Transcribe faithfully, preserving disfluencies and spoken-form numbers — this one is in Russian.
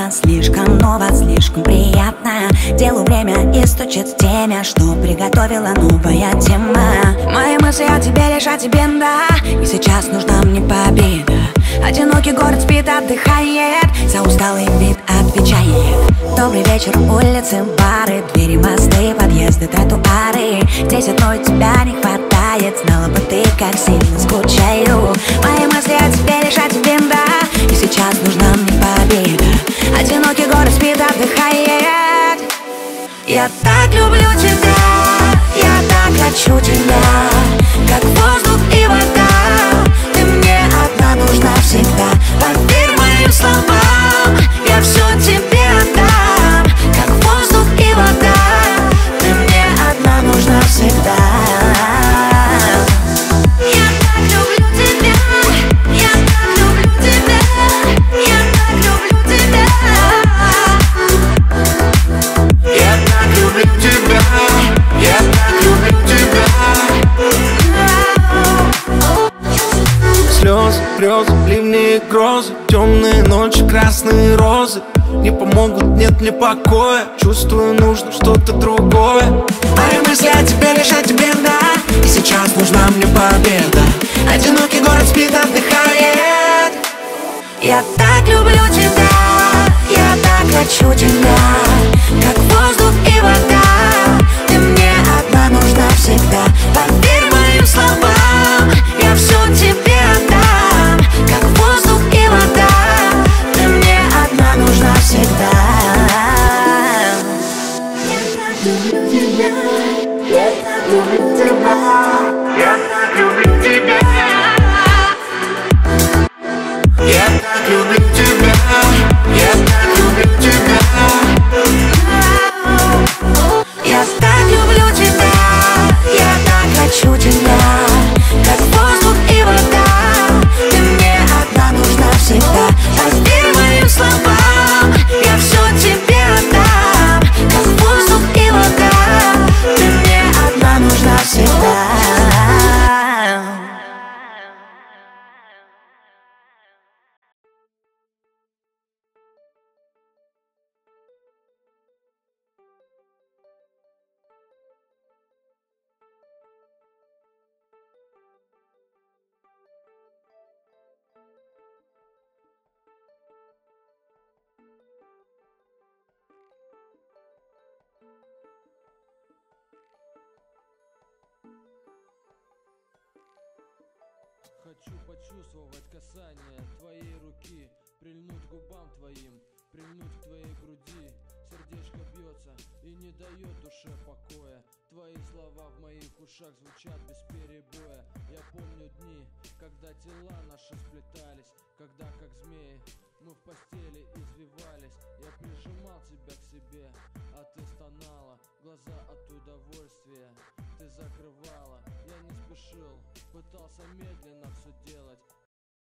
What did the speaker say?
время слишком ново, слишком приятно. Делу время и стучит в теме, что приготовила новая тема. Мои мысли о тебе, лишь о тебе, да. И сейчас нужна мне победа. Одинокий город спит, отдыхает, за усталый вид отвечает. Добрый вечер, улицы, бары, двери, мосты, подъезды, тротуары. Здесь одной тебя не хватает, знала бы ты, как сильно скучаю. Мои мысли о тебе, лишь о тебе, да. И сейчас нужна мне победа. Одинокий город спит, отдыхает. Я так люблю тебя, я так хочу тебя, как воздух и вода. Ты мне одна нужна всегда. Поверь моим словам, я все тебе отдам, как воздух и вода. Ты мне одна нужна всегда. Я так люблю тебя, я так люблю тебя, я так люблю тебя. Я так люблю тебя, я так люблю тебя. Слезы, грезы, ливни и грозы, темные ночи, красные розы не помогут, нет мне покоя. Чувствую, нужно что-то другое. Мои мысли о тебе, лишь о тебе, да. И сейчас нужна мне победа. Одинокий город спит, отдыхает. Я так люблю тебя, я так хочу тебя, как воздух и вода. Ты мне одна нужна всегда. Поверь моим словам, я все тебе отдам, как воздух и вода. Ты мне одна нужна всегда. Я так люблю тебя, я так люблю тебя, я так люблю тебя. Я так люблю тебя, я так люблю тебя. Я так люблю тебя, я так хочу тебя, как воздух и вода. Ты мне одна нужна всегда. Поверь моим словам, я все тебе отдам, как воздух и вода. Ты мне одна нужна всегда. Хочу почувствовать касание твоей руки, прильнуть к губам твоим, прильнуть к твоей груди. Сердечко бьется и не дает душе покоя. Твои слова в моих ушах звучат без перебоя. Я помню дни, когда тела наши сплетались, когда как змеи мы в постели извивались. Я прижимал тебя к себе, а ты стонала, глаза от удовольствия ты закрывала. Я не спешил, пытался медленно все делать,